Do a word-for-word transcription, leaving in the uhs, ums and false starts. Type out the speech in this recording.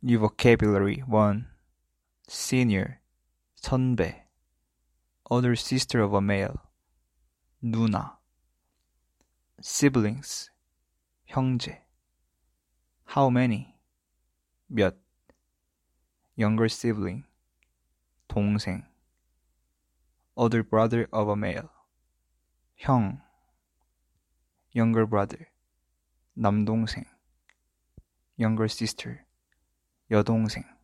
New vocabulary one. Senior, 선배. Older sister of a male, 누나. Siblings, 형제. How many? 몇. Younger sibling, 동생. Older brother of a male, 형. Younger brother, 남동생. Younger sister, 여동생.